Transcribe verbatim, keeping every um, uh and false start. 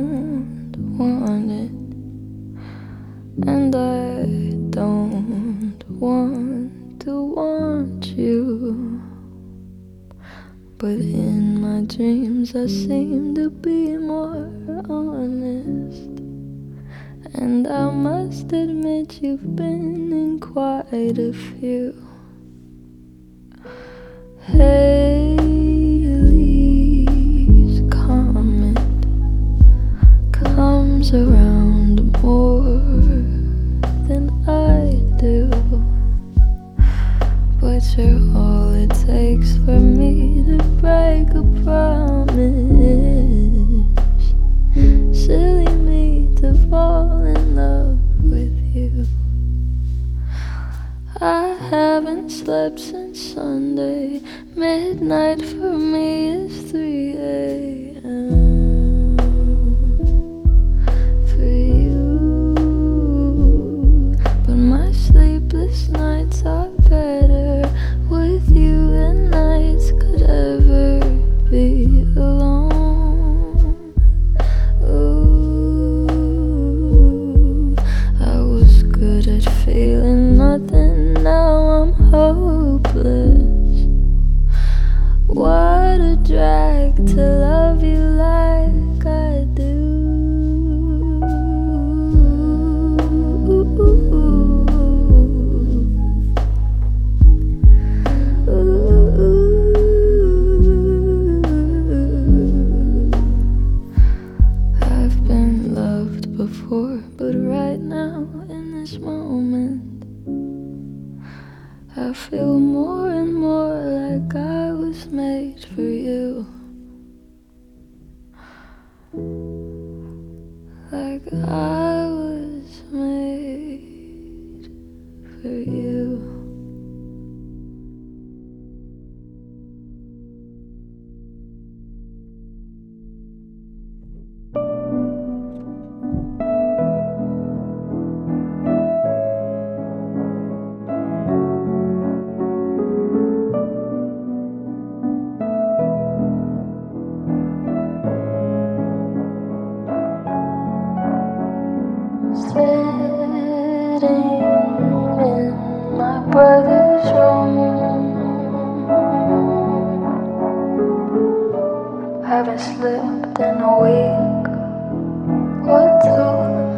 don't want it, and I don't want to want you. But in my dreams I seem to be more honest, and I must admit you've been in quite a few. Haley's comet comes around more than I do, but you're all it takes for me to break a promise. Silly me to fall in love with you. I haven't slept since Sunday. Midnight for me is three a m for you. But my sleepless nights are better with you than nights could ever be alone. Ooh, I was good at feeling nothing, now I'm hopeless. What a drag to love you like I do. I've been loved before, but right now in this moment I feel more and more like I was made for you. Like I was made for you. Sitting in my brother's room, haven't slept in a week or two.